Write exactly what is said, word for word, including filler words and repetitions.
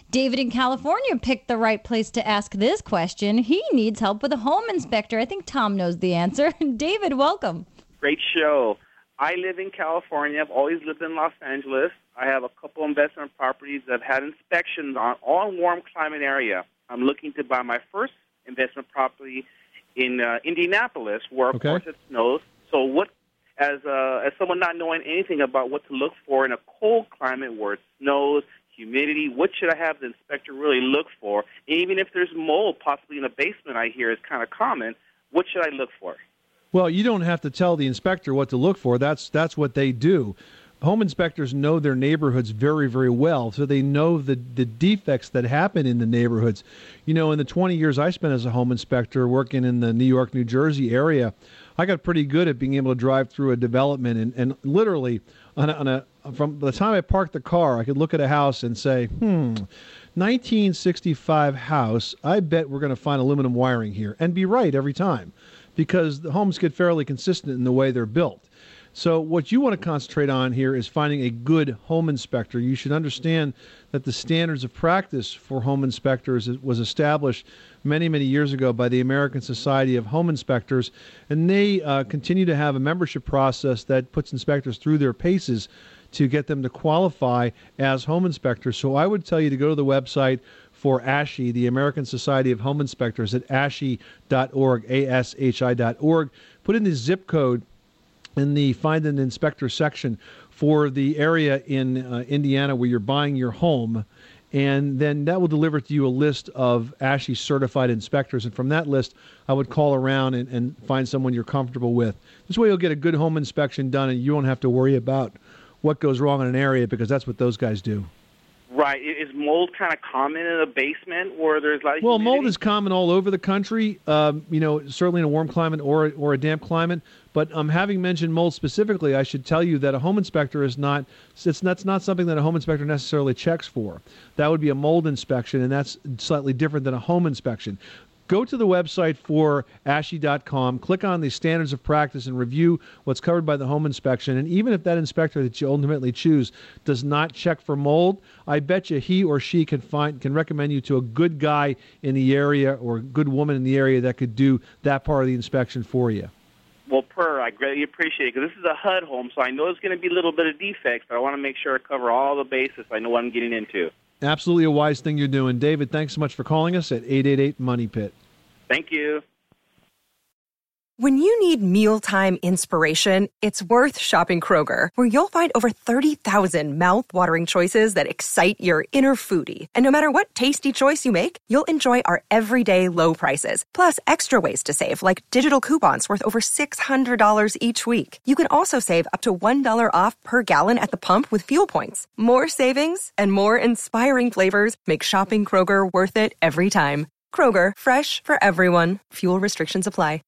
David in California picked the right place to ask this question. He needs help with a home inspector. I think Tom knows the answer. David, welcome. Great show. I live in California. I've always lived in Los Angeles. I have a couple investment properties that have had inspections on all warm climate area. I'm looking to buy my first investment property in uh, Indianapolis, where, of okay. course, it snows. So what, as uh, as someone not knowing anything about what to look for in a cold climate where it snows, humidity, what should I have the inspector really look for? And even if there's mold possibly in the basement, I hear is kind of common, what should I look for? Well, you don't have to tell the inspector what to look for. That's that's what they do. Home inspectors know their neighborhoods very, very well, so they know the, the defects that happen in the neighborhoods. You know, in the twenty years I spent as a home inspector working in the New York, New Jersey area, I got pretty good at being able to drive through a development and, and literally, on a, on a, from the time I parked the car, I could look at a house and say, hmm, nineteen sixty-five house, I bet we're going to find aluminum wiring here, and be right every time, because the homes get fairly consistent in the way they're built. So what you want to concentrate on here is finding a good home inspector. You should understand that the standards of practice for home inspectors was established many, many years ago by the American Society of Home Inspectors, and they uh, continue to have a membership process that puts inspectors through their paces to get them to qualify as home inspectors. So I would tell you to go to the website for A S H I, the American Society of Home Inspectors, at A S H I dot org, A S H I dot org. Put in the zip code in the Find an Inspector section for the area in uh, Indiana where you're buying your home, and then that will deliver to you a list of A S H I certified inspectors, and from that list I would call around and, and find someone you're comfortable with. This way you'll get a good home inspection done and you won't have to worry about what goes wrong in an area, because that's what those guys do. Right. Is mold kind of common in a basement where there's like Well, humidity? mold is common all over the country, um, you know, certainly in a warm climate or or a damp climate. But um, having mentioned mold specifically, I should tell you that a home inspector is not, it's, that's not something that a home inspector necessarily checks for. That would be a mold inspection, and that's slightly different than a home inspection. Go to the website for A S H I dot com, click on the standards of practice, and review what's covered by the home inspection. And even if that inspector that you ultimately choose does not check for mold, I bet you he or she can find can recommend you to a good guy in the area or a good woman in the area that could do that part of the inspection for you. Well, Per, I greatly appreciate it, because this is a H U D home, so I know there's going to be a little bit of defects, but I want to make sure I cover all the bases. I know what I'm getting into. Absolutely a wise thing you're doing. David, thanks so much for calling us at eight eight eight money pit. Thank you. When you need mealtime inspiration, it's worth shopping Kroger, where you'll find over thirty thousand mouth-watering choices that excite your inner foodie. And no matter what tasty choice you make, you'll enjoy our everyday low prices, plus extra ways to save, like digital coupons worth over six hundred dollars each week. You can also save up to one dollar off per gallon at the pump with fuel points. More savings and more inspiring flavors make shopping Kroger worth it every time. Kroger, fresh for everyone. Fuel restrictions apply.